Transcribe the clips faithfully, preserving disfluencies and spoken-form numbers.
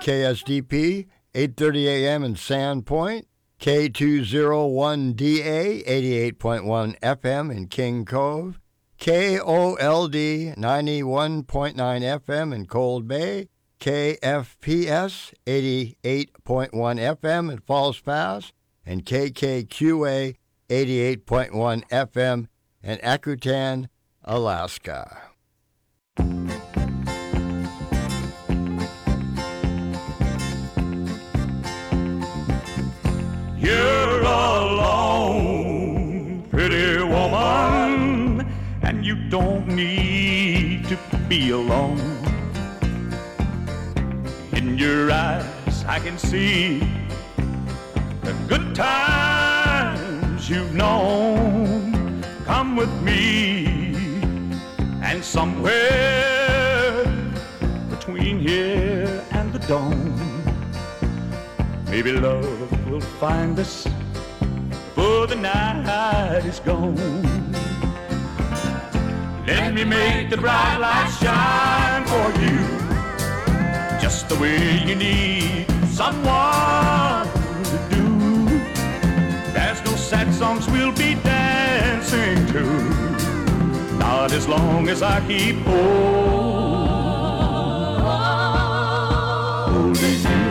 K S D P, eight thirty a.m. in Sandpoint, K two oh one D A, eighty-eight point one F M in King Cove, K O L D, ninety-one point nine F M in Cold Bay, K F P S, eighty-eight point one F M in Falls Pass, and K K Q A, eighty-eight point one F M in Akutan, Alaska. You're alone, pretty woman, and you don't need to be alone. In your eyes I can see the good times you've known. Come with me, and somewhere between here and the dawn, maybe love will find us before the night is gone. Let me make the bright light shine for you, just the way you need someone to do. There's no sad songs we'll be dancing to, not as long as I keep holding you.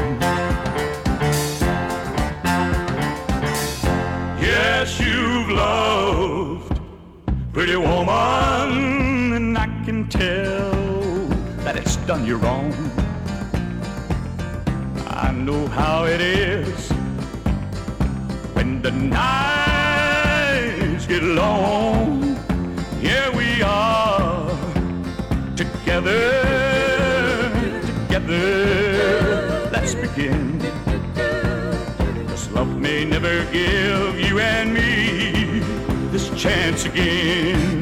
Yes, you've loved, pretty woman, and I can tell that it's done you wrong. I know how it is when the nights get long. Here we are, together, together, let's begin. This love may never give you and me this chance again.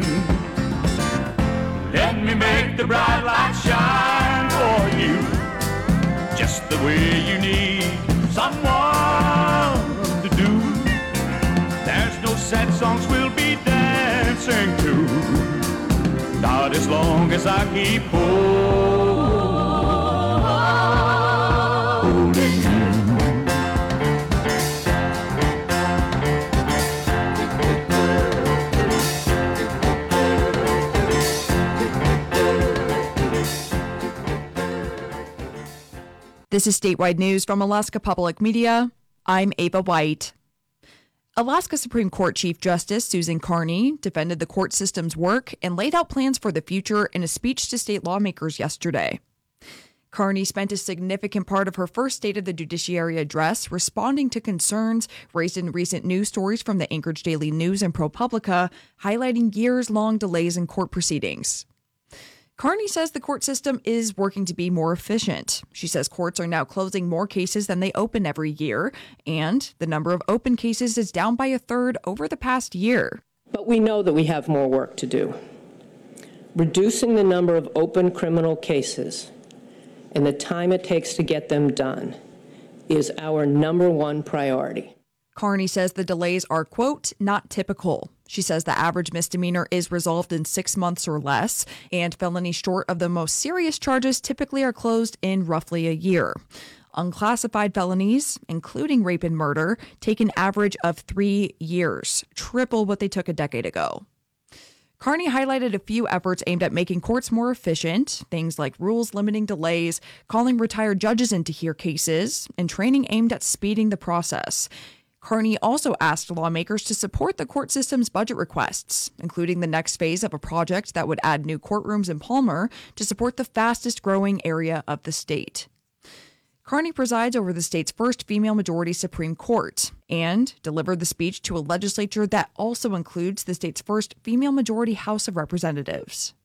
Let me make the bright light shine for you, just the way you need someone to do. There's no sad songs we'll be dancing to, not as long as I keep holding you. This is statewide news from Alaska Public Media. I'm Ava White. Alaska Supreme Court Chief Justice Susan Carney defended the court system's work and laid out plans for the future in a speech to state lawmakers yesterday. Carney spent a significant part of her first State of the Judiciary address responding to concerns raised in recent news stories from the Anchorage Daily News and ProPublica, highlighting years-long delays in court proceedings. Carney says the court system is working to be more efficient. She says courts are now closing more cases than they open every year, and the number of open cases is down by a third over the past year. But we know that we have more work to do. Reducing the number of open criminal cases and the time it takes to get them done is our number one priority. Carney says the delays are, quote, not typical. She says the average misdemeanor is resolved in six months or less, and felonies short of the most serious charges typically are closed in roughly a year. Unclassified felonies, including rape and murder, take an average of three years, triple what they took a decade ago. Carney highlighted a few efforts aimed at making courts more efficient, things like rules limiting delays, calling retired judges in to hear cases, and training aimed at speeding the process. Carney also asked lawmakers to support the court system's budget requests, including the next phase of a project that would add new courtrooms in Palmer to support the fastest growing area of the state. Carney presides over the state's first female-majority Supreme Court and delivered the speech to a legislature that also includes the state's first female-majority House of Representatives.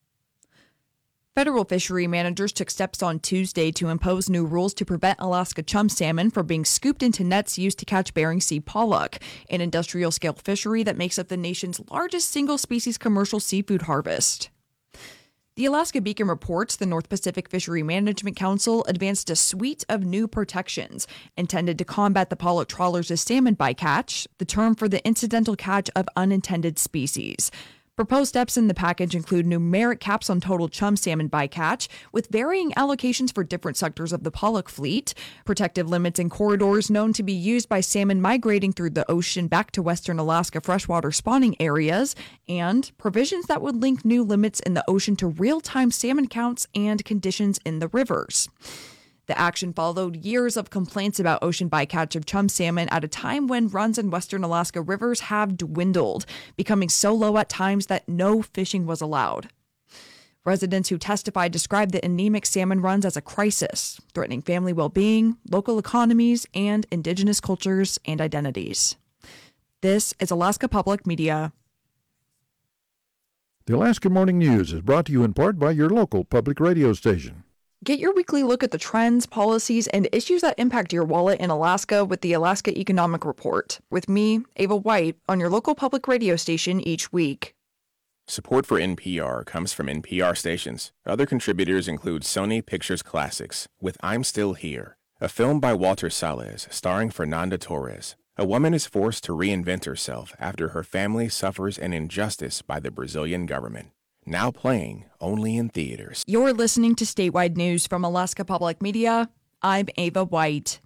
Federal fishery managers took steps on Tuesday to impose new rules to prevent Alaska chum salmon from being scooped into nets used to catch Bering Sea pollock, an industrial-scale fishery that makes up the nation's largest single-species commercial seafood harvest. The Alaska Beacon reports the North Pacific Fishery Management Council advanced a suite of new protections intended to combat the pollock trawlers' salmon bycatch, the term for the incidental catch of unintended species. Proposed steps in the package include numeric caps on total chum salmon bycatch, with varying allocations for different sectors of the pollock fleet, protective limits in corridors known to be used by salmon migrating through the ocean back to western Alaska freshwater spawning areas, and provisions that would link new limits in the ocean to real-time salmon counts and conditions in the rivers. The action followed years of complaints about ocean bycatch of chum salmon at a time when runs in western Alaska rivers have dwindled, becoming so low at times that no fishing was allowed. Residents who testified described the anemic salmon runs as a crisis, threatening family well-being, local economies, and indigenous cultures and identities. This is Alaska Public Media. The Alaska Morning News is brought to you in part by your local public radio station. Get your weekly look at the trends, policies, and issues that impact your wallet in Alaska with the Alaska Economic Report, with me, Ava White, on your local public radio station each week. Support for N P R comes from N P R stations. Other contributors include Sony Pictures Classics, with I'm Still Here, a film by Walter Salles starring Fernanda Torres. A woman is forced to reinvent herself after her family suffers an injustice by the Brazilian government. Now playing only in theaters. You're listening to Statewide News from Alaska Public Media. I'm Ava White.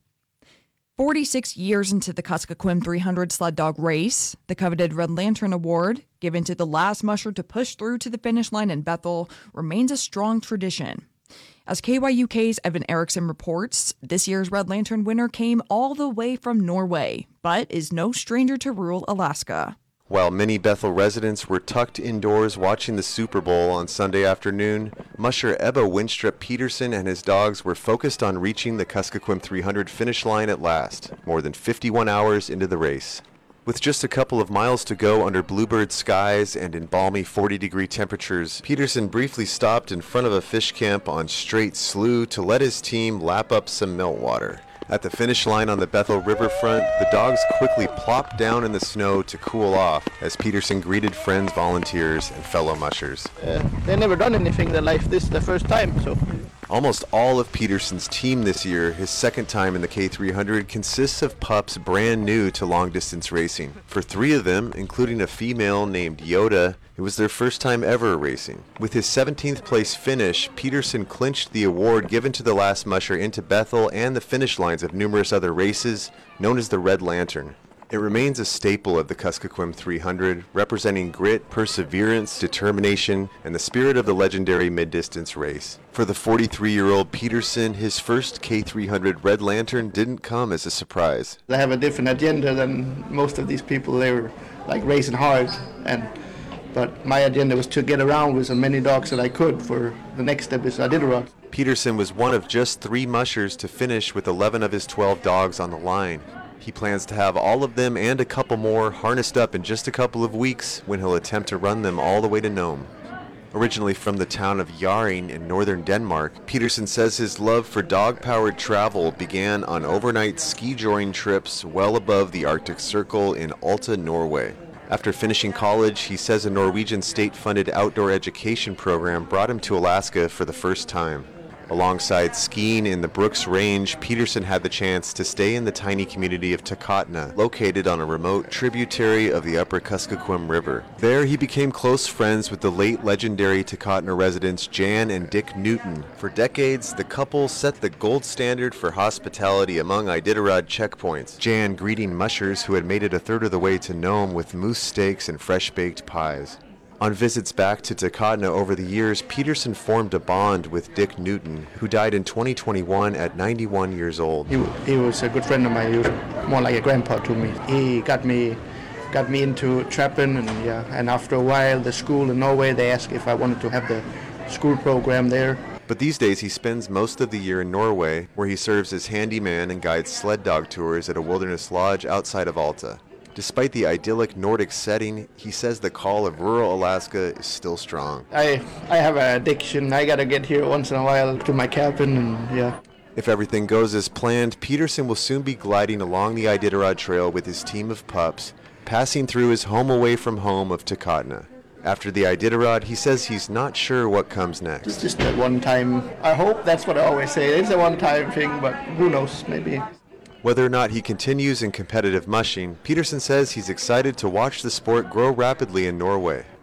forty-six years into the Kuskokwim three hundred sled dog race, the coveted Red Lantern Award, given to the last musher to push through to the finish line in Bethel, remains a strong tradition. As K Y U K's Evan Erickson reports, this year's Red Lantern winner came all the way from Norway, but is no stranger to rural Alaska. While many Bethel residents were tucked indoors watching the Super Bowl on Sunday afternoon, musher Ebba Winstrup Peterson and his dogs were focused on reaching the Kuskokwim three hundred finish line at last, more than fifty-one hours into the race. With just a couple of miles to go under bluebird skies and in balmy forty-degree temperatures, Peterson briefly stopped in front of a fish camp on Straight Slough to let his team lap up some meltwater. At the finish line on the Bethel riverfront, the dogs quickly plopped down in the snow to cool off as Peterson greeted friends, volunteers, and fellow mushers. Uh, they've never done anything in their life. This is the first time, so... Almost all of Peterson's team this year, his second time in the K three hundred, consists of pups brand new to long-distance racing. For three of them, including a female named Yoda, it was their first time ever racing. With his seventeenth place finish, Peterson clinched the award given to the last musher into Bethel and the finish lines of numerous other races, known as the Red Lantern. It remains a staple of the Kuskokwim three hundred, representing grit, perseverance, determination, and the spirit of the legendary mid-distance race. For the forty-three-year-old Peterson, his first K three hundred Red Lantern didn't come as a surprise. They have a different agenda than most of these people. They were like racing hard, and but my agenda was to get around with as many dogs that I could for the next step is Iditarod. Peterson was one of just three mushers to finish with eleven of his twelve dogs on the line. He plans to have all of them and a couple more harnessed up in just a couple of weeks when he'll attempt to run them all the way to Nome. Originally from the town of Jaring in northern Denmark, Peterson says his love for dog-powered travel began on overnight ski-joring trips well above the Arctic Circle in Alta, Norway. After finishing college, he says a Norwegian state-funded outdoor education program brought him to Alaska for the first time. Alongside skiing in the Brooks Range, Peterson had the chance to stay in the tiny community of Takotna, located on a remote tributary of the upper Kuskokwim River. There, he became close friends with the late legendary Takotna residents Jan and Dick Newton. For decades, the couple set the gold standard for hospitality among Iditarod checkpoints, Jan greeting mushers who had made it a third of the way to Nome with moose steaks and fresh-baked pies. On visits back to Takotna over the years, Peterson formed a bond with Dick Newton, who died in twenty twenty-one at ninety-one years old. He, he was a good friend of mine. He was more like a grandpa to me. He got me got me into trapping, and yeah. And after a while, the school in Norway, they asked if I wanted to have the school program there. But these days, he spends most of the year in Norway, where he serves as handyman and guides sled dog tours at a wilderness lodge outside of Alta. Despite the idyllic Nordic setting, he says the call of rural Alaska is still strong. I I have an addiction. I gotta get here once in a while to my cabin, and yeah. If everything goes as planned, Peterson will soon be gliding along the Iditarod Trail with his team of pups, passing through his home away from home of Takotna. After the Iditarod, he says he's not sure what comes next. It's just a one-time, I hope that's what I always say. It's a one-time thing, but who knows, maybe. Whether or not he continues in competitive mushing, Peterson says he's excited to watch the sport grow rapidly in Norway.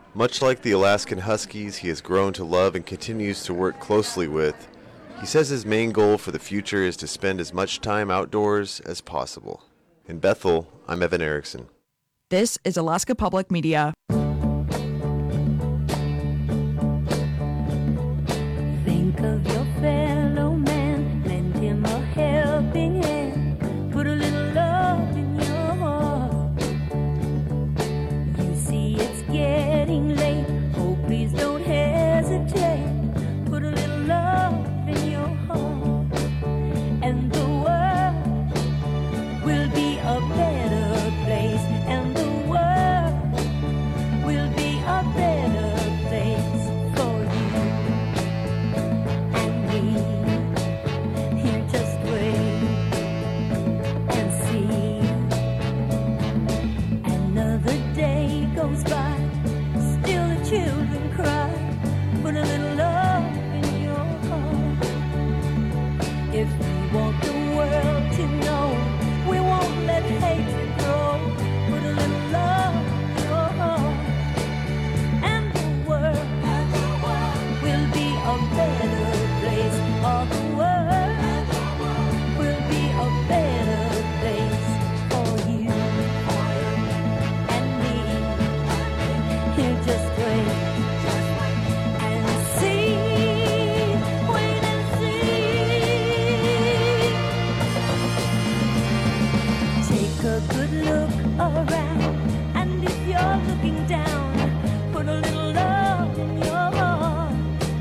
Much like the Alaskan Huskies he has grown to love and continues to work closely with, he says his main goal for the future is to spend as much time outdoors as possible. In Bethel, I'm Evan Erickson. This is Alaska Public Media. Think of your fellow man, lend him a helping hand, put a little love in your heart. You see it's getting late, oh please don't hesitate, put a little love in your heart, and the world will be a better place, and the world will be a better place for you and me. Here, just wait and see. Another day goes by, still the children cry, put a little love in your heart. If we want the world to know, we won't let hatred grow, put a little love in your heart, and the world will be a better place. All the world will be a better place for you and me. Here, just wait and see. Wait and see. Take a good look around, and if you're looking down, put a little love in your heart.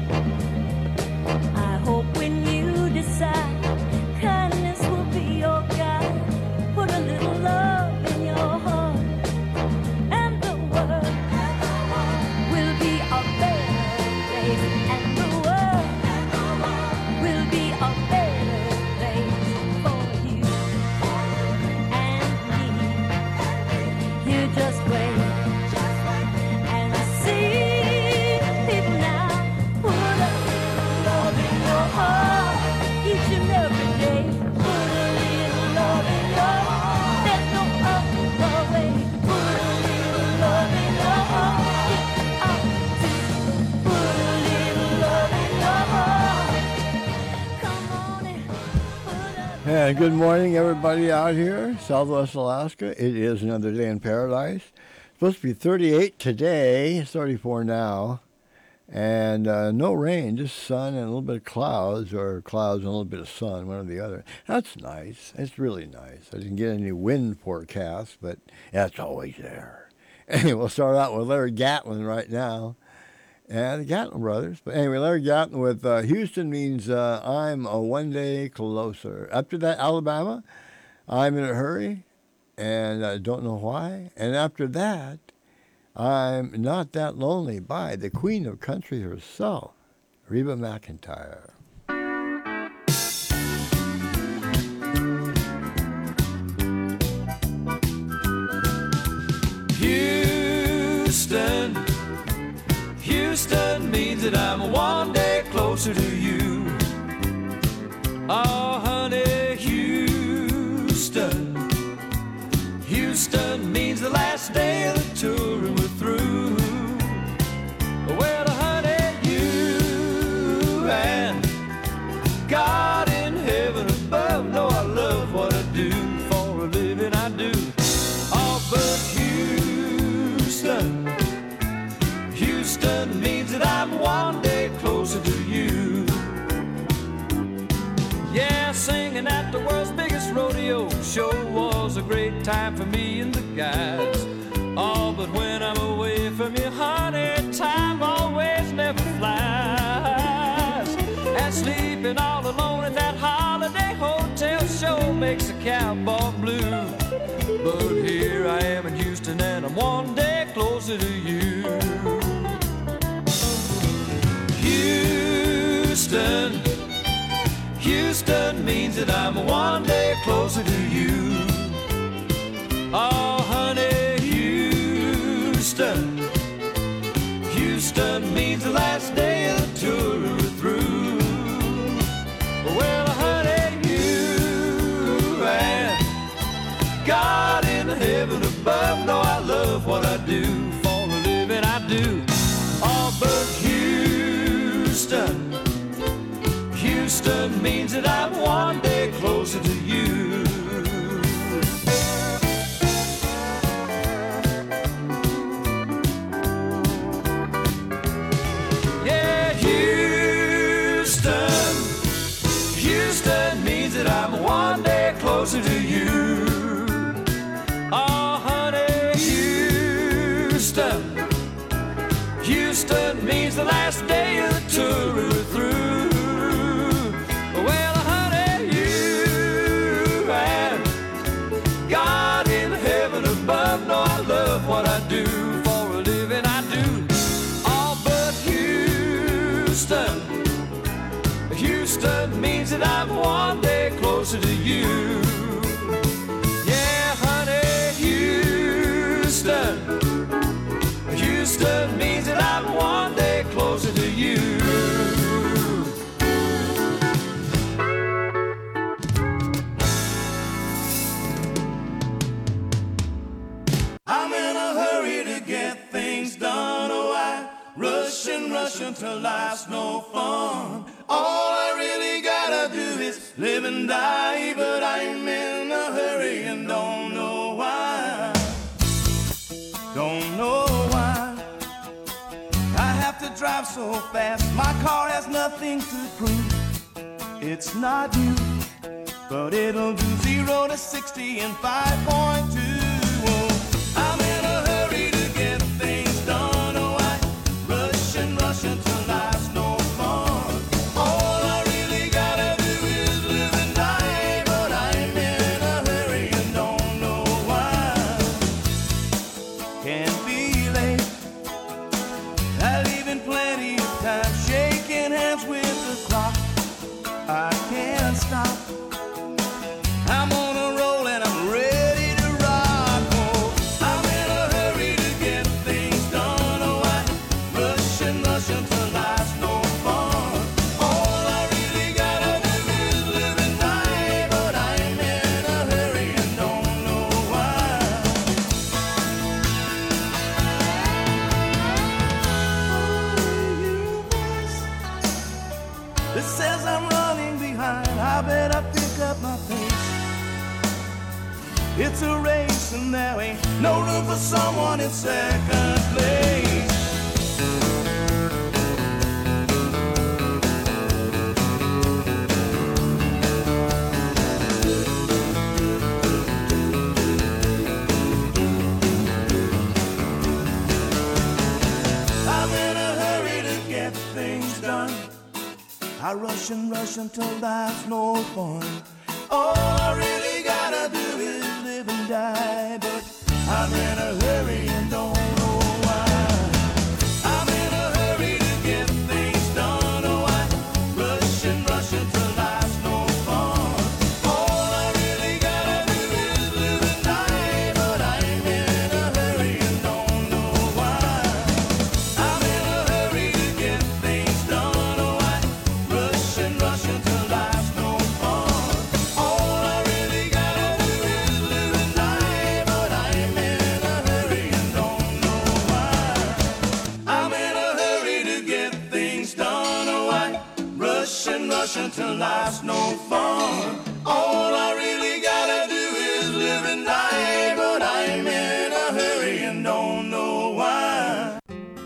I hope when you decide, kindness will be your guide. Put a little love in your heart, and the world will be a better place, and the world will be a better place for you and me. You just wait and see. People now, put a little love in your heart each and every day. Put a little love in your heart. There's no other way. Put a little love in your heart. It's up to you. Put a little love in your heart. Come on and put a And good morning, everybody out here, Southwest Alaska. It is another day in paradise. Supposed to be thirty-eight today, it's thirty-four now, and uh, no rain, just sun and a little bit of clouds, or clouds and a little bit of sun, one or the other. That's nice. It's really nice. I didn't get any wind forecast, but that's always there. Anyway, we'll start out with Larry Gatlin right now, and the Gatlin brothers. But anyway, Larry Gatlin with uh, Houston means uh, I'm a one day closer. After that, Alabama, I'm in a hurry, and I don't know why. And after that, I'm Not That Lonely by the Queen of Country herself, Reba McEntire. Houston, Houston means that I'm one day closer to you. Oh, honey, Houston, Houston means the last day of the tour and we're through. Well, honey, you and God in heaven above know I love what I do. For a living I do. Oh, but Houston, Houston means that I'm one day closer to you. Yeah, singing at the world's biggest rodeo show was a great time for me and the guys. Oh, but when I'm away from you, honey, time always never flies. And sleeping all alone in that holiday hotel show makes a cowboy blue. But here I am in Houston and I'm one day closer to you. Houston, Houston means that I'm one day closer to you. Oh, honey, Houston, Houston means the last day of the tour we're through. Well, honey, you and God in heaven above know I love what I do. For a living I do. Houston, Houston means that I'm one day closer to you. Yeah, Houston, Houston means that I'm one day closer to you. Oh, honey, Houston, Houston means the last day of the tour is through. Well, honey, you and God in heaven above know I love what I do for a living. I do. All but Houston, Houston means that I'm one day closer to you. Yeah, honey, Houston, Houston means that I'm one day closer to you. I'm in a hurry to get things done. Oh, I rush and rush until life's no fun. All I really gotta do is live and die, but I'm in a hurry and don't know why. Don't know why I have to drive so fast. My car has nothing to prove. It's not new, but it'll do zero to sixty in five point two. Oh, I'm in a hurry to get things done. Oh, I rush and rush until life's no fun. All I really gotta do is live and die, but I'm in a hurry and don't know why. Can't be late. I leave in plenty of time, shaking hands with the clock. I can't stop. I'm on a roll and I'm ready to rock. Oh, I'm in a hurry to get things done. Oh, I rush and rush until life's no fun. All I really gotta do is live and die, but I'm in a hurry and don't know why. It says I'm running behind. I better pick up my pace. It's a race and there ain't no room for someone in second place. I'm in a hurry to get things done. I rush and rush until life's no fun. All I really gotta do is live and die, but I'm in a hurry and don't know why. I'm in a hurry to get things done. Oh, I rush and rush until life's no fun. All I really gotta do is live and die, but I'm in a hurry and don't know why. I'm in a hurry to get things done. Oh, I rush and rush until life's no fun. All I really gotta do is live and die, but I'm in a hurry and don't know why. I'm in a hurry to get things done. Oh, I rush and rush until life's no fun. All I really gotta do is live and die, but I'm in a hurry and don't know why.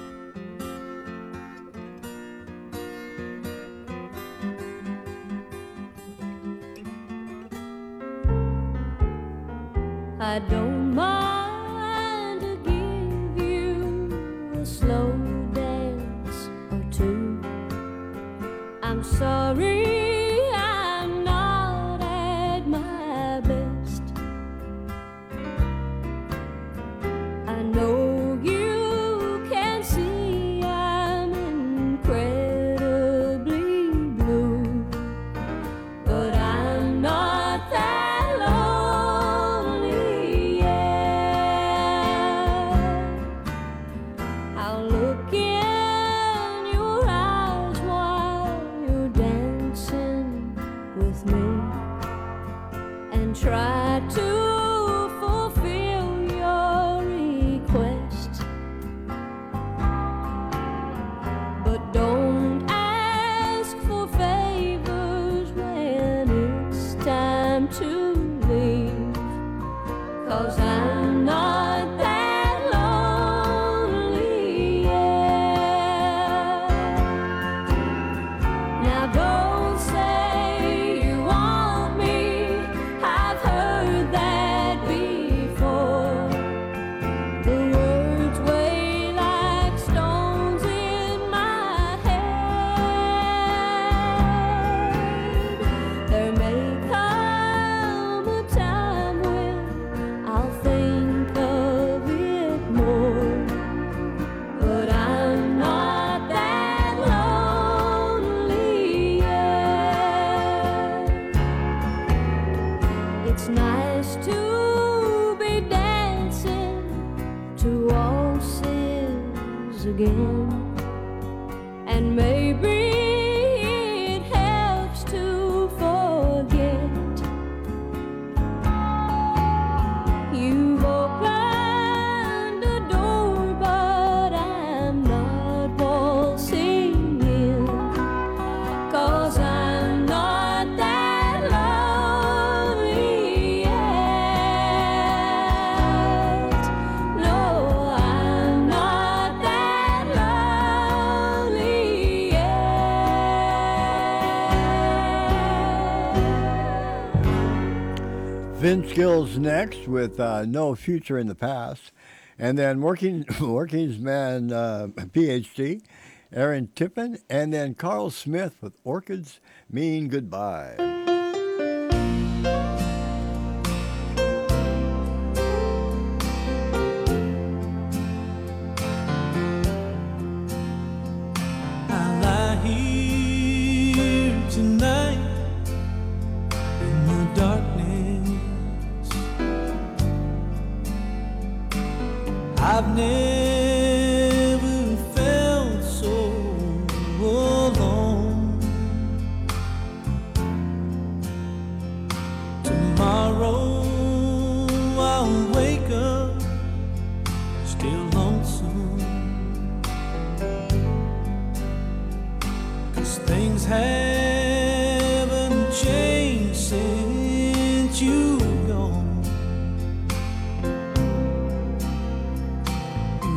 I don't mind to give you a slow dance or two. I'm sorry I'm not at my best. I know you can see I'm incredibly blue, but I'm not that lonely yet. I'll look in your eyes while you're dancing with me and try to fulfill your request. But don't ask It's nice to be dancing to waltzes again, and maybe it helps to forget. You've opened a door, but I'm not waltzing in, 'cause I'm not that lonely yet. No, I'm not that lonely yet. Vince Gill's next with uh, No Future in the Past. And then Working Working's Man uh, P H D, Aaron Tippin, and then Carl Smith with Orchids Mean Goodbye. I lie here tonight in the darkness. I've never felt so alone. Tomorrow I'll wake up still lonesome, 'cause things haven't changed since you've gone.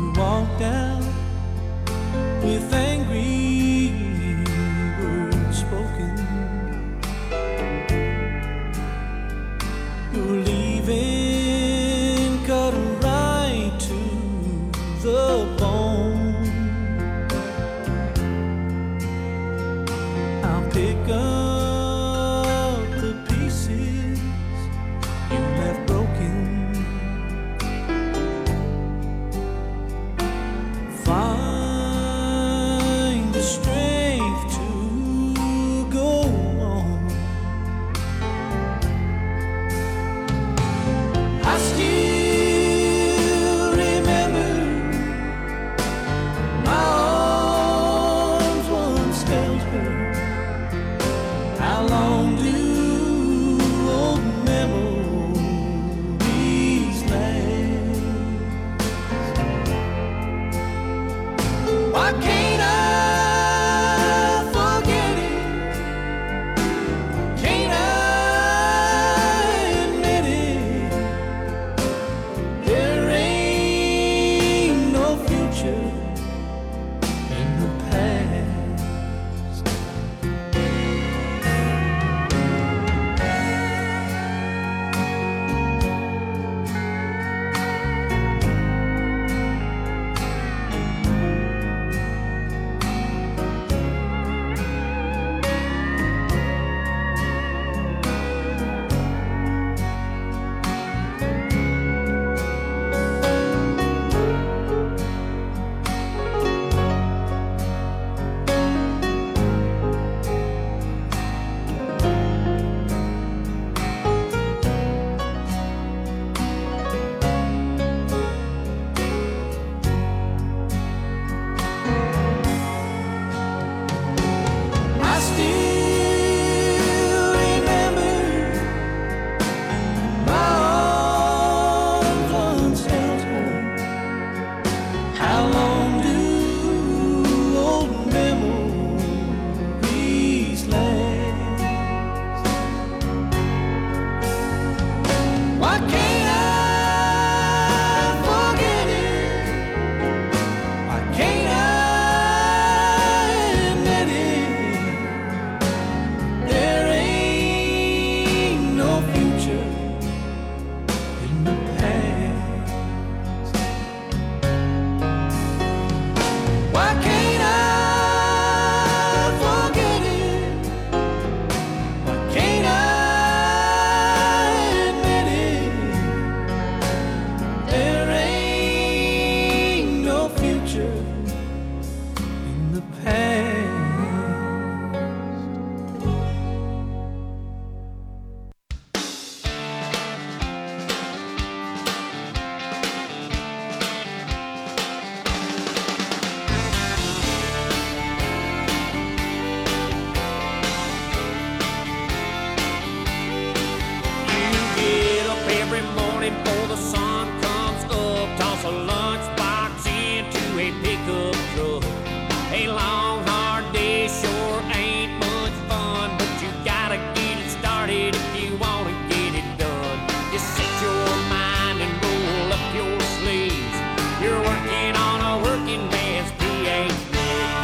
started if you wanna get it done. Just set your mind and roll up your sleeves. You're working on a working man's P H D.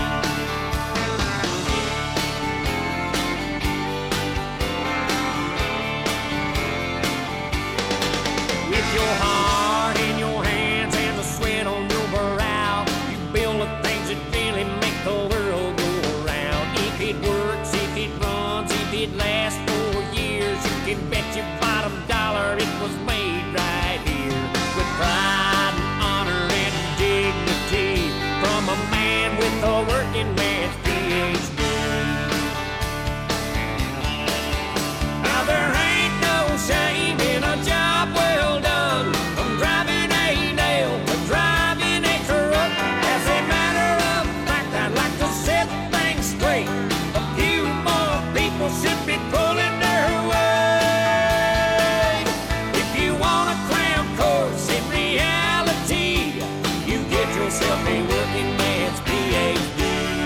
With your heart in your hands and the sweat on your brow, you build the things that really make the world go around. If it works, if it runs, if it lasts for years, you can bet your bottom dollar it was made right here. With pride and honor and dignity from a man with a working man's P H D. Now there ain't no shame in a job well done, from driving a nail to driving a truck. As a matter of fact, I'd like to set things straight. A few more people should be pulling their weight. If you want a cram course in reality, you get yourself a working man's P H D.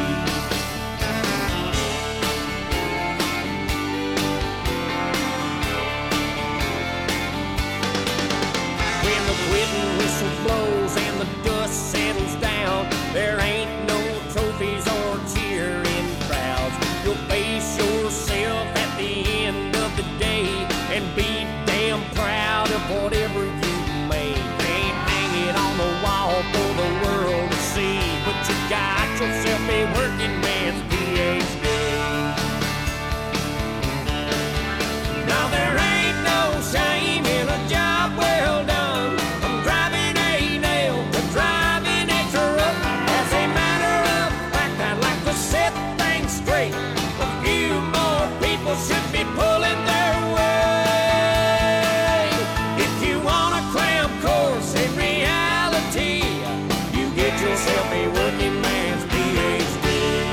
When the quitting whistle blows and the dust settles down, there ain't no trophies or cheering crowds. You'll face yourself at the end of the day and be damn proud of whatever you made. Can't hang it on the wall for the world to see, but you got yourself a working man's P H D. Now there ain't no shame in a job well done, from driving a nail to driving a truck. As a matter of fact, I'd like to set things straight. A few more people should be pulling their weight. If you want a cram course in reality, you get yourself a working man's P H D.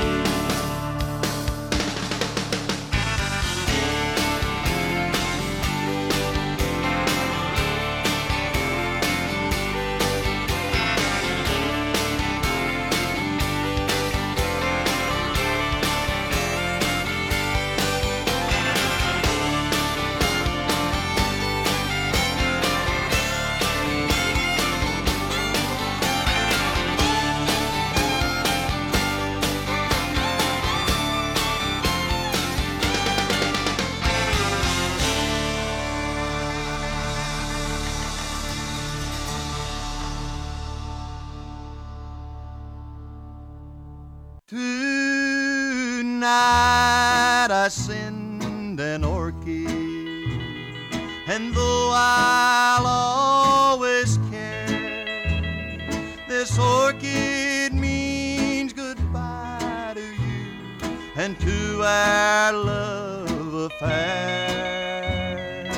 Tonight I send an orchid, and though I'll always care, this orchid means goodbye to you and to our love affair.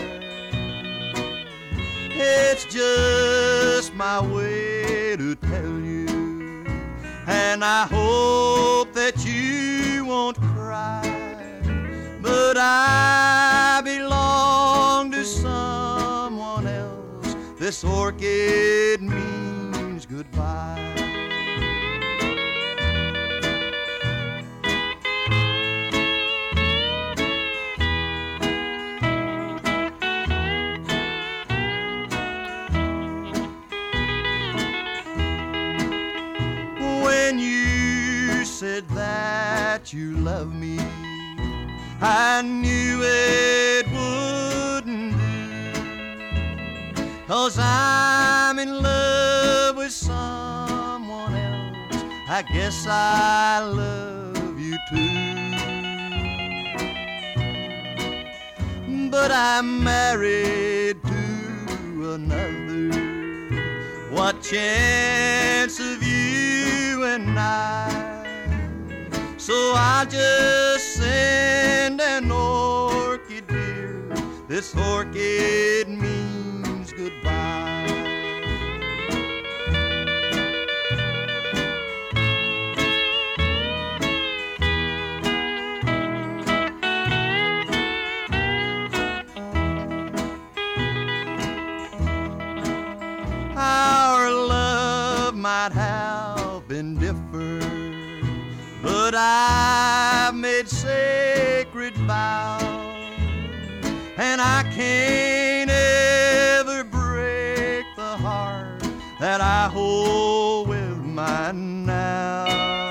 It's just my way to tell you, and I hope that you won't cry, but I belong to someone else. This orchid means goodbye. When you said that you love me, I knew it wouldn't do, 'cause I'm in love with someone else. I guess I love you too, but I'm married to another. What chance of you and I? So I'll just send an orchid, dear. This orchid means goodbye. Our love might have been different, but I've made sacred vows and I can't ever break the heart that I hold with mine now.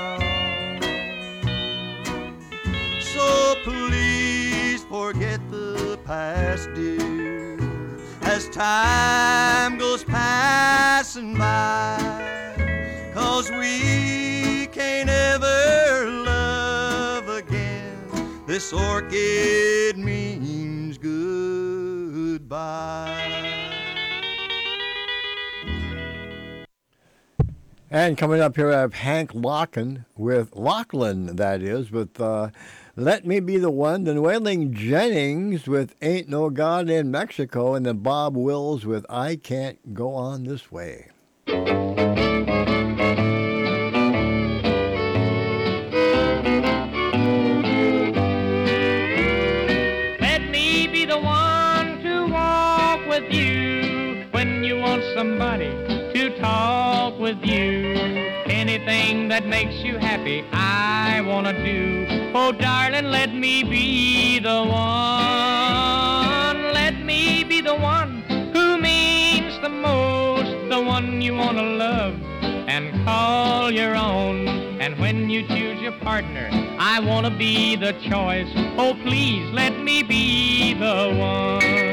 So please forget the past, dear, as time goes passing by, 'cause we can't ever love again. This orchid means goodbye. And coming up here, I have Hank Lockin with Lachlan, that is, with uh, Let Me Be the One, then Waylon Jennings with Ain't No God in Mexico, and then Bob Wills with I Can't Go On This Way. Let me be the one to walk with you when you want somebody to talk with you. Anything that makes you happy, I wanna do. Oh, darling, let me be the one. Let me be the one who means the most, the one you wanna love and call your own. And when you choose your partner, I wanna be the choice. Oh, please, let me be the one.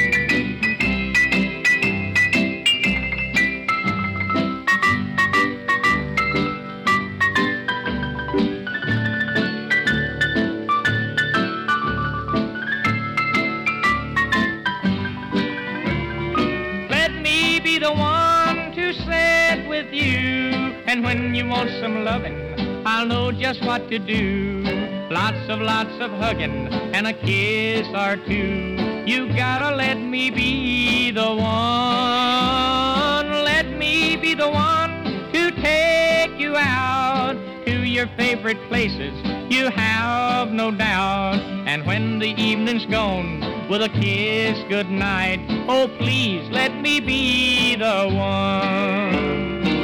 And when you want some loving, I'll know just what to do. Lots of, lots of hugging and a kiss or two. You gotta let me be the one. Let me be the one to take you out to your favorite places, you have no doubt. And when the evening's gone, with a kiss goodnight, oh please let me be the one.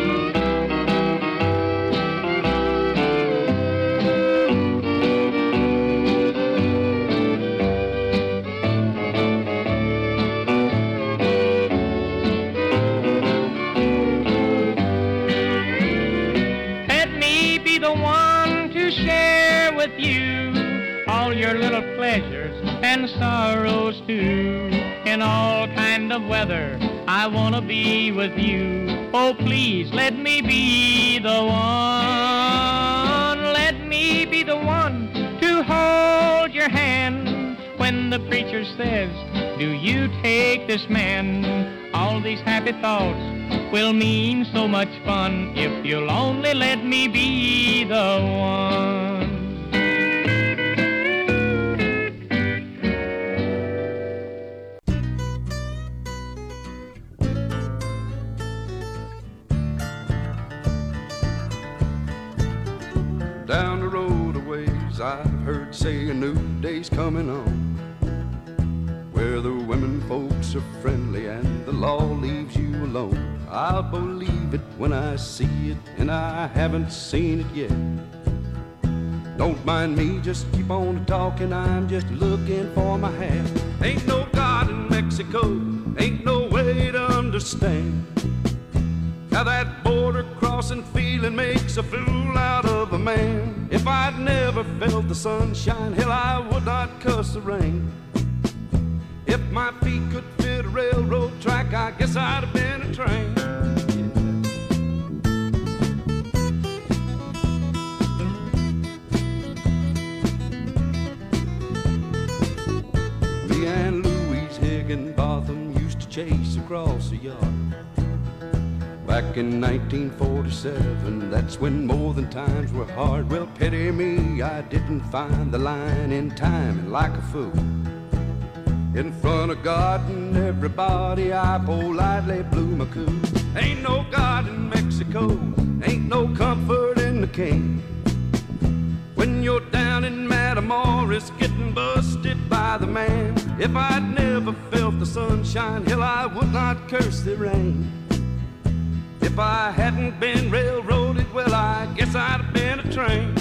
With you all your little pleasures and sorrows too. In all kind of weather, I wanna be with you. Oh, please let me be the one. Let me be the one to hold your hand when the preacher says, do you take this man? All these happy thoughts will mean so much fun if you'll only let me be the one. Down the road a ways I've heard say a new day's coming on, where the women folks are friendly and the law leaves you alone. I'll believe it when I see it, and I haven't seen it yet. Don't mind me, just keep on talking, I'm just looking for my hat. Ain't no God in Mexico, ain't no way to understand how that border crossing feeling makes a fool out of a man. If I'd never felt the sunshine, hell, I would not cuss the rain. If my feet could fit a railroad track, I guess I'd have been a train. Me and Louise Higginbotham used to chase across the yard back in nineteen forty-seven, that's when more than times were hard. Well, pity me, I didn't find the line in time, and like a fool, in front of God and everybody, I politely blew my cool. Ain't no God in Mexico, ain't no comfort in the king. When you're down in Matamoros, getting busted by the man. If I'd never felt the sunshine, hell, I would not curse the rain. If I hadn't been railroaded, well, I guess I'd have been a train.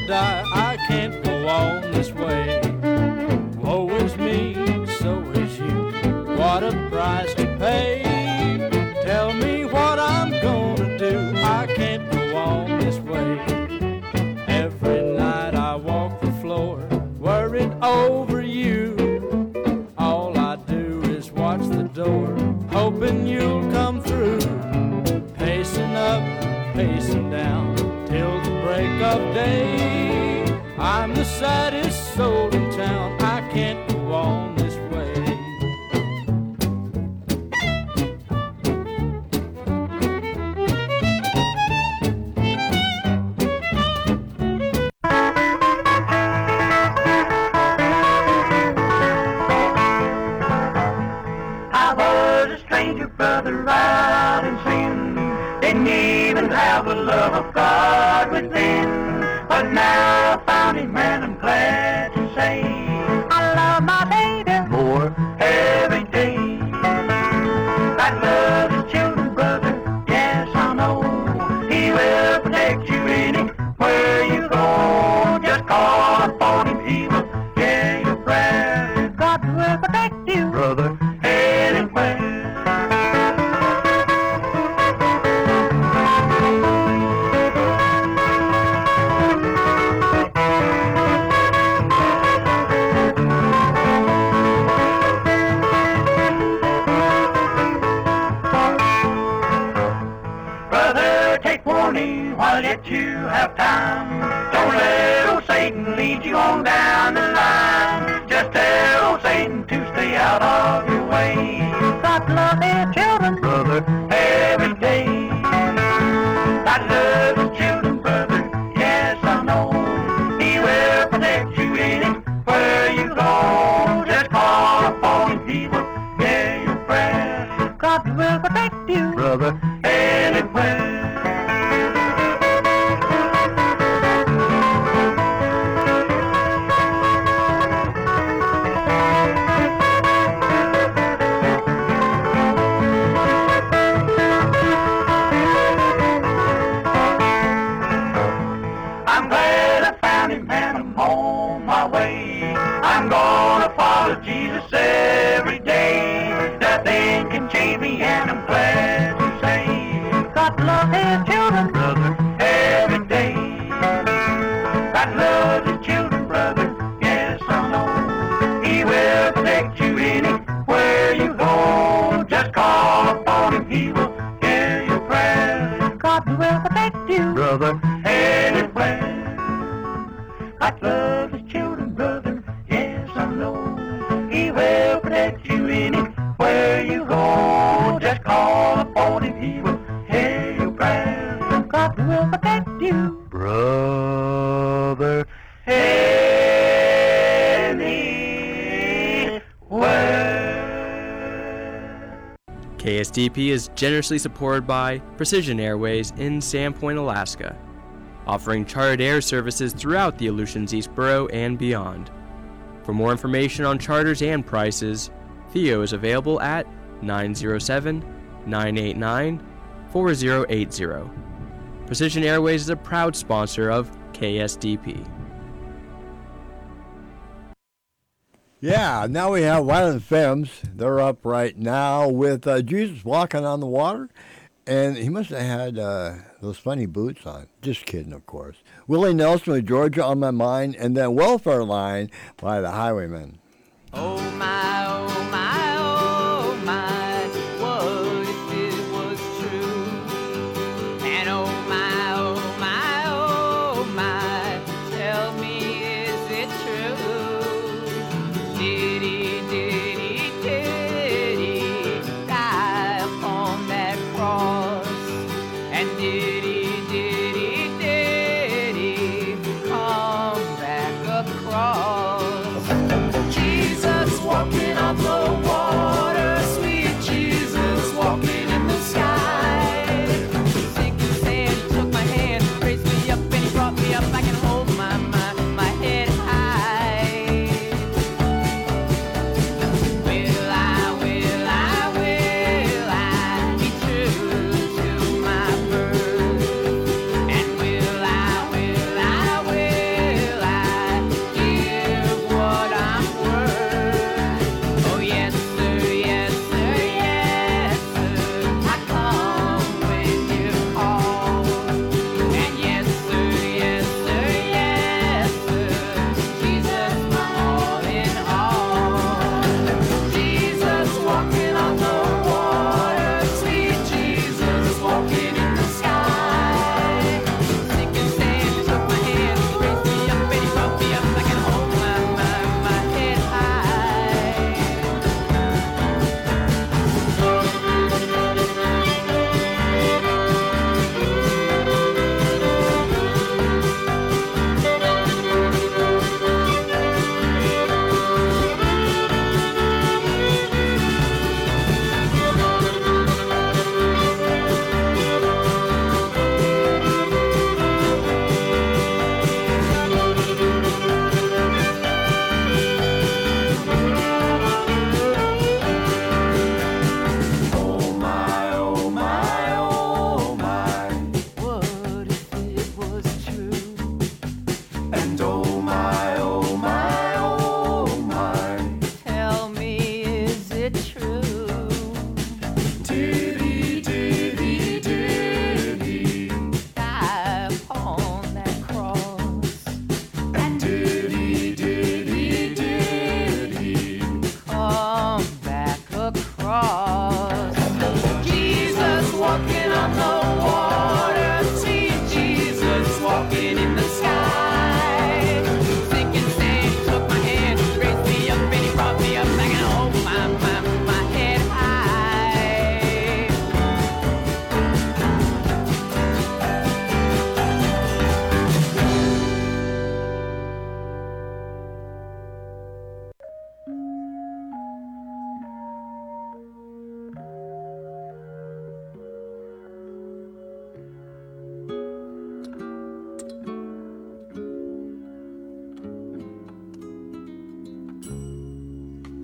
die. I can't go on this way. Woe is me, so is you. What a price to pay. Tell me what I'm gonna do. I can't go on this way. Every night I walk the floor, worried over you. All I do is watch the door, hoping you'll come through. Pacing up, pacing down, till the break of day. I'm the saddest soul in town. I can't go on this way. I was a stranger, brother, out in sin. Didn't even have the love of God within. But now I found him and I'm glad to say I love my baby more every day. I love his children, brother, yes I know. He will protect you anywhere you go. Just call upon him, he will hear your prayer. God will protect you, brother, anywhere. Brother, take warning while yet you have time. Don't let old Satan lead you on down the line. Just tell old Satan to stay out of your way. God love his children, brother, every day. God love his children, brother, yes I know. He will protect you anywhere you go. Just call upon him, he will hear your prayer. God will protect you, brother, anywhere. I'm glad I found him and I'm on my way. I'm gonna follow Jesus every day. Nothing can change me and I'm glad to say God love his children, brother, every day. God loves his children, brother, yes I know. He will protect you anywhere you go. Just call upon him, he will hear your prayer. God will protect you, brother, anywhere. God loves his children, brother, yes I know. He will protect you anywhere you go. Just call upon him, he will hear your prayer. God will protect you, brother, anywhere. K S D P is generously supported by Precision Airways in Sandpoint, Alaska, offering chartered air services throughout the Aleutians East Borough and beyond. For more information on charters and prices, Theo is available at nine oh seven, nine eight nine, four oh eight oh. Precision Airways is a proud sponsor of K S D P. Yeah, now we have Violent Femmes. They're up right now with uh, Jesus Walking on the Water. And he must have had uh, those funny boots on. Just kidding, of course. Willie Nelson with Georgia on My Mind, and then Welfare Line by the Highwaymen. Oh my, oh my, oh my, what if it was true? And oh my, oh my, oh my, tell me, is it true? Did he, did he, did he die upon that cross? And did he, did he, did he come back across? Jesus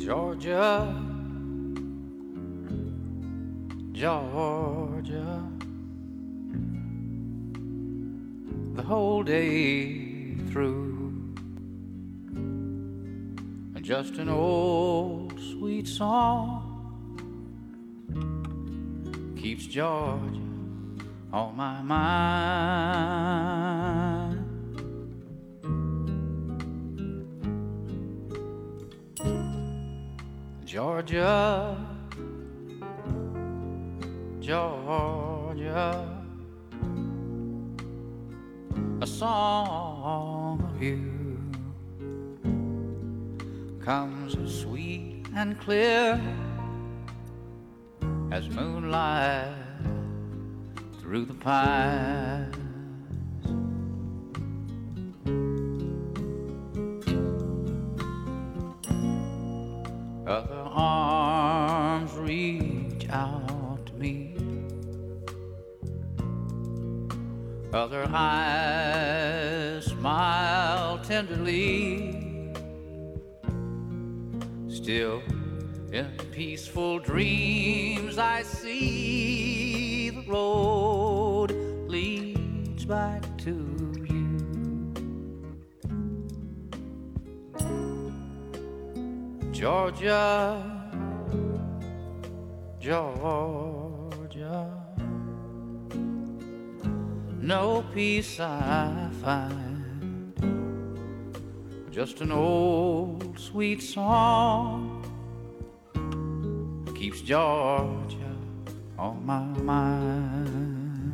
Georgia, Georgia, the whole day through. Just an old sweet song keeps Georgia on my mind. Georgia, Georgia, a song of you comes as sweet and clear as moonlight through the pines. Other arms reach out to me, other eyes smile tenderly. Still, in peaceful dreams, I see the road leads back to you. Georgia, Georgia, no peace I find. Just an old sweet song keeps Georgia on my mind.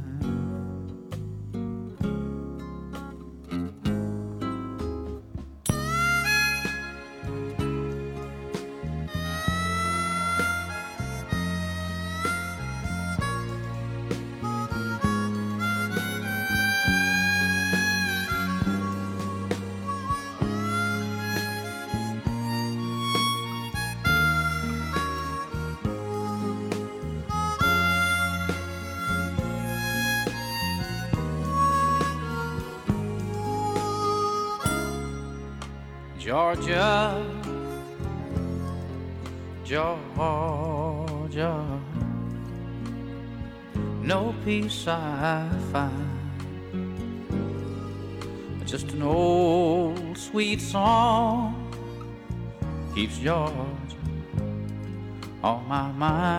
Georgia, Georgia, no peace I find. Just an old sweet song keeps Georgia on my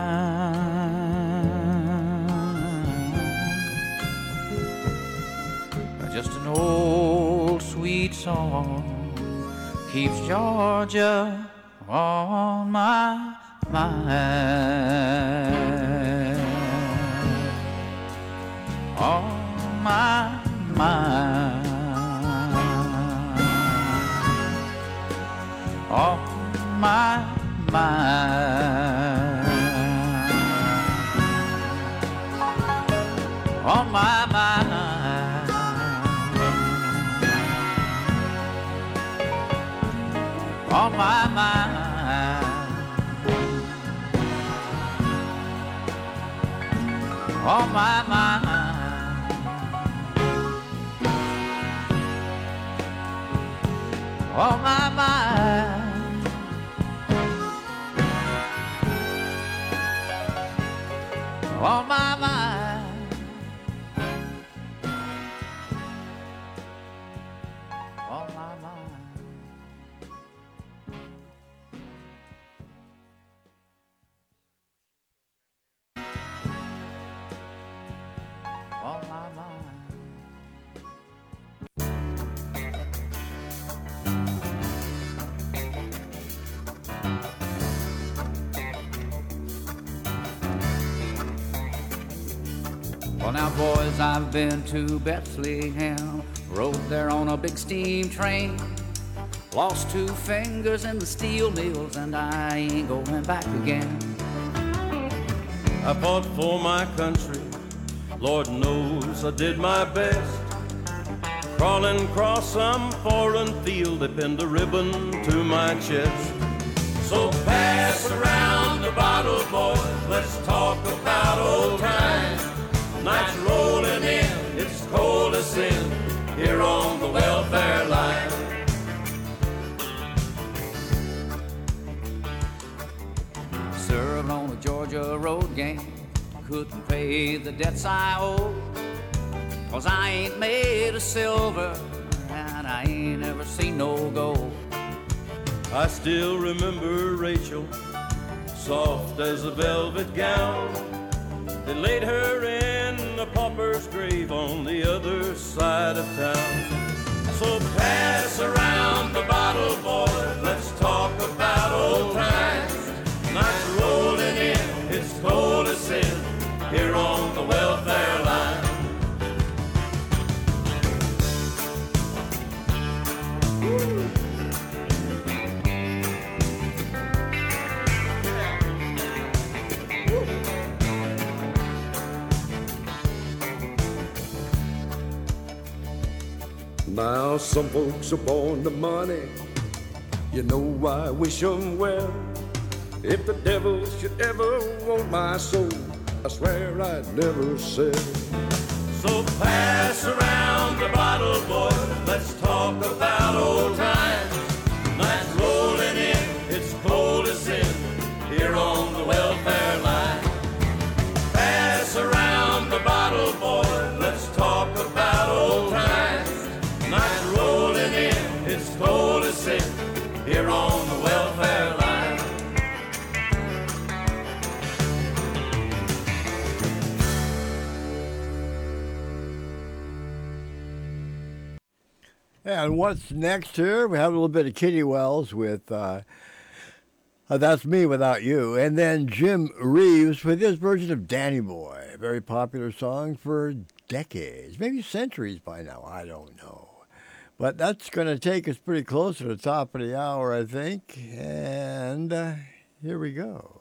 mind. Just an old sweet song keeps Georgia on my mind, on my mind, on my mind, on my mind. On my mind, on my mind, on my mind, on my mind, on my mind. On my mind. Well now boys, I've been to Bethlehem, rode there on a big steam train, lost two fingers in the steel mills, and I ain't going back again. I fought for my country, Lord knows I did my best. Crawling across some foreign field, they pinned a ribbon to my chest. So pass around the bottle, boys, let's talk about old times. Night's rolling in, it's cold as sin, here on the welfare line. road gang. Couldn't pay the debts I owe, 'cause I ain't made of silver and I ain't ever seen no gold. I still remember Rachel, soft as a velvet gown. They laid her in a pauper's grave on the other side of town. So pass around the bottle, boy, let's talk about old times. Nights rolling in, it's cold as sin, here on the welfare line. Woo. Now some folks are born to money, you know I wish them well. If the devil should ever want my soul, I swear I'd never sell. So pass around the bottle, boy, let's talk about old times. Nights rolling in, it's cold as sin, here on the welfare line. Pass around the bottle, boy, let's talk about old times. Nights rolling in, it's cold as sin, here on the welfare line. And what's next here? We have a little bit of Kitty Wells with uh, uh, That's Me Without You. And then Jim Reeves with his version of Danny Boy, a very popular song for decades, maybe centuries by now, I don't know. But that's going to take us pretty close to the top of the hour, I think. And uh, here we go.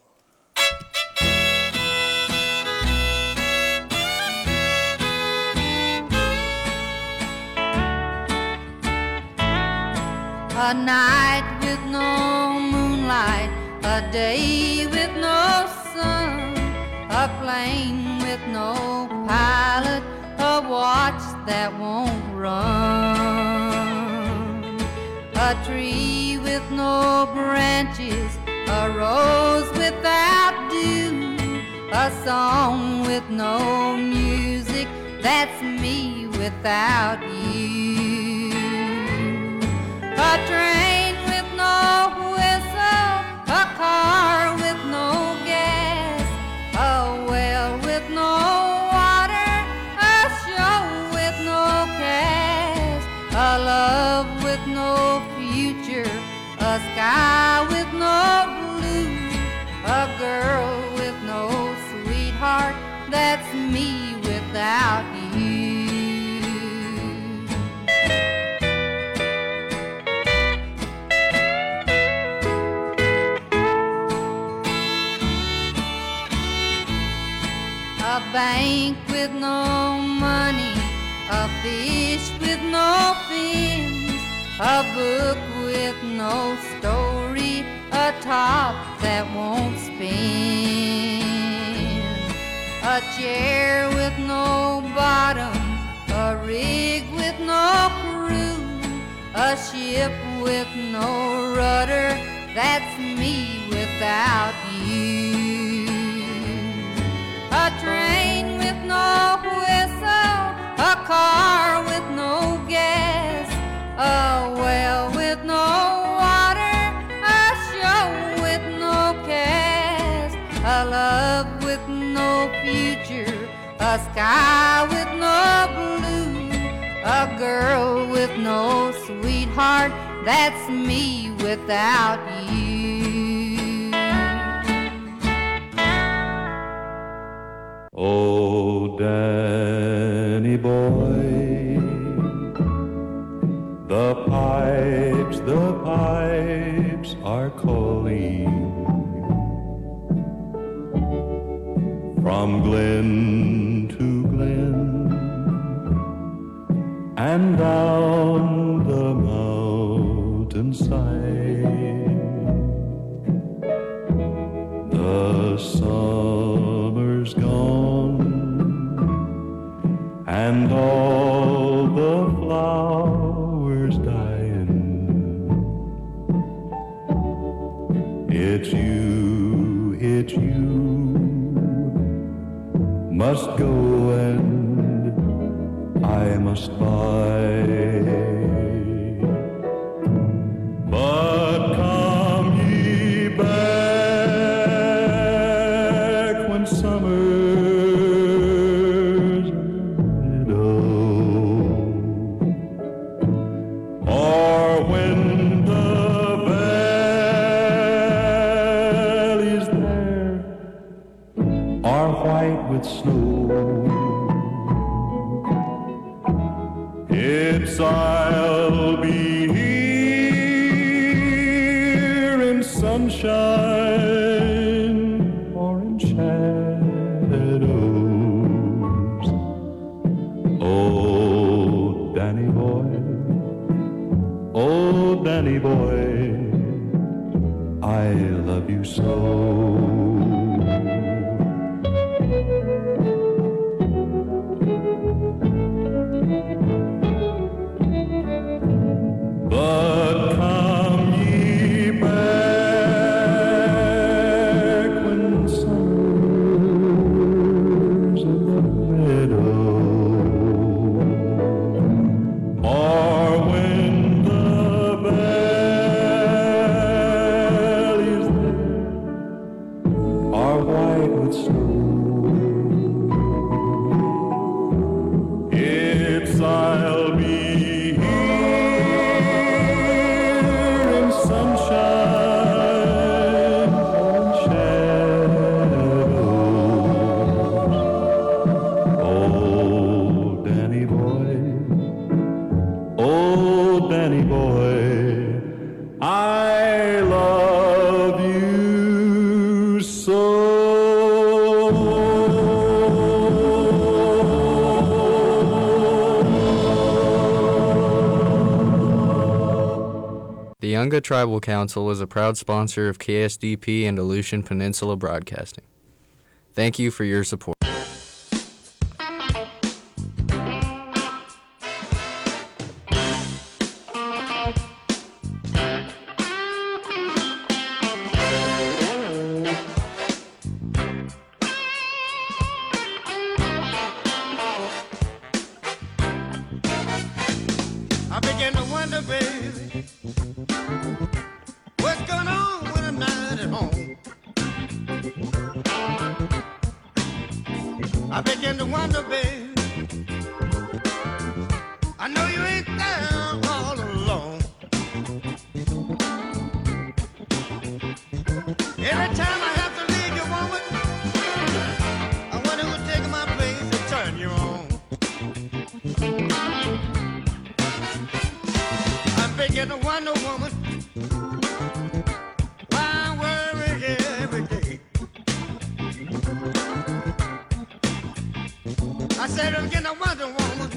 A night with no moonlight, a day with no sun, a plane with no pilot, a watch that won't run, a tree with no branches, a rose without dew, a song with no music, that's me without you. A train with no whistle, a car with no gas, a well with no water, a show with no cast, a love with no future, a sky with no blue, a girl with no sweetheart, that's me without you. A bank with no money, a fish with no fins, a book with no story, a top that won't spin, a chair with no bottom, a rig with no crew, a ship with no rudder, that's me without you. A train with no whistle, a car with no gas, a well with no water, a show with no cast, a love with no future, a sky with no blue, a girl with no sweetheart, that's me without you. Oh, Danny boy, the pipes, the pipes are calling from glen to glen and down the mountainside. The summer's gone and all the flowers dying. It's you, it's you must go and I must buy. But come ye back when summer's meadow, or when the valleys there are white with snow. It's I'll be here in sunshine or in shadows. Oh, Danny boy, oh, Danny boy, I love you so. But come ye back when summer's in the meadow, or when the valleys there are white with snow. It's I'll be sunshine and shadows. Oh, Danny boy, oh, Danny boy, I love you so. The Yunga Tribal Council is a proud sponsor of K S D P and Aleutian Peninsula Broadcasting. Thank you for your support. I begin to wonder, baby, what's going on when I'm not at home? I begin to wonder, baby, I know you ain't there all alone. Every time I have to leave you, woman, I wonder who's taking my place to turn you on. I'm beginning to wonder, woman, why I worry every day. I said I'm beginning to wonder, woman,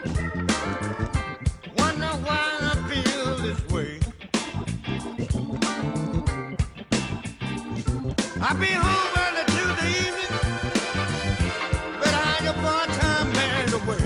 wonder why I feel this way. I be home early to the evening, but I ain't a part-time man away.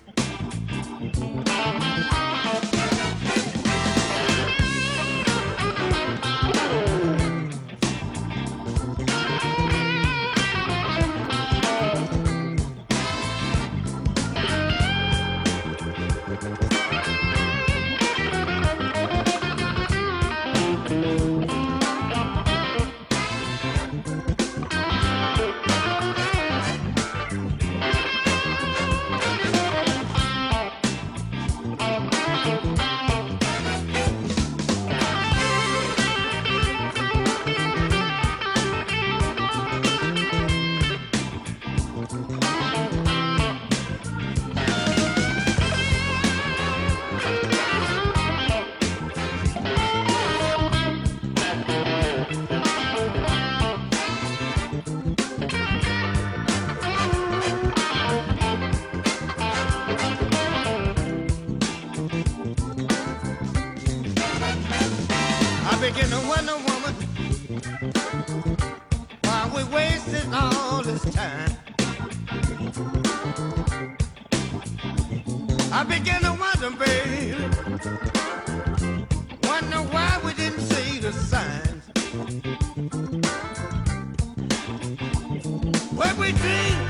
I begin to wonder, woman, why we wasting all this time. I begin to wonder, baby, wonder why we didn't see the signs. What we dreamed